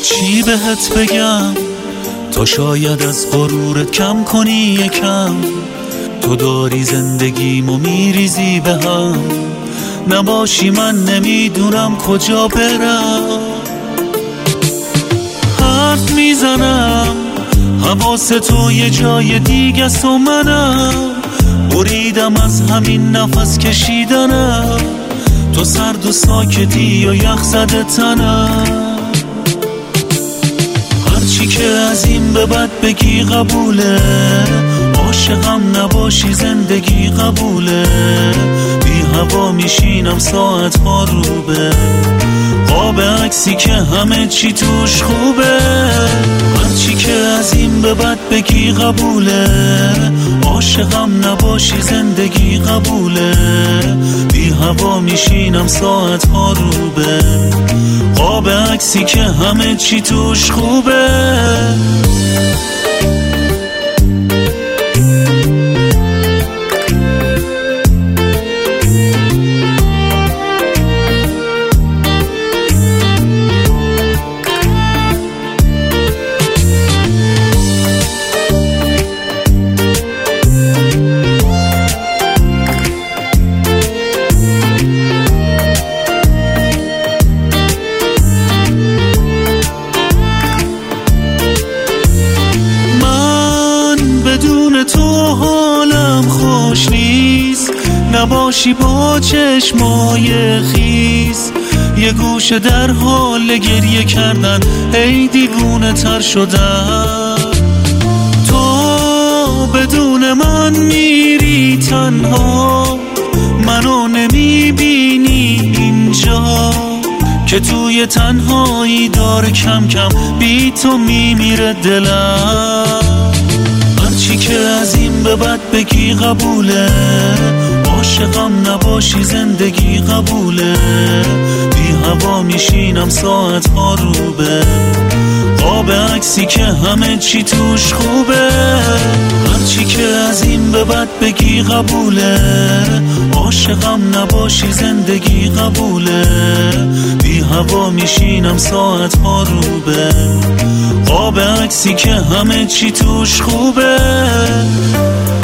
چی بهت بگم تا شاید از غرورت کم کنی یکم. تو داری زندگیمو میریزی به هم، نباشی من نمیدونم کجا برم. حرف میزنم حواس تو یه جای دیگه است و منم بریدم از همین نفس کشیدنم. تو سرد و ساکتی و یخ زده تنم. هرچی که از این به بعد بگی قبوله، عاشقم نباشی زندگی قبوله. بی هوا میشینم ساعت ها روبه، قاب عکسی که همه چی توش خوبه. هرچی که از این به بعد بگی قبوله، عاشقم نباشی زندگی قبوله. بی هوا میشینم ساعت ها روبه، قاب عکسی که همه چی توش خوبه. تو حالم خوش نیست، نباشی با چشمای خیس. یه گوشه در حال گریه کردن، ای دیوونه تر شدن. تو بدون من میری تنها، منو نمیبینی اینجا که توی تنهایی داره کم کم بی تو میمیره دلم. هرچی که از این به بعد بگی قبوله، عاشقم نباشی زندگی قبوله. بی هوا میشینم ساعت ها روبه، قاب عکسی که همه چی توش خوبه. هرچی که از این به بعد بگی قبوله، عاشقم نباشی زندگی قبوله. بی هوا میشینم ساعت ها روبه، قاب عکسی که همه چی توش خوبه.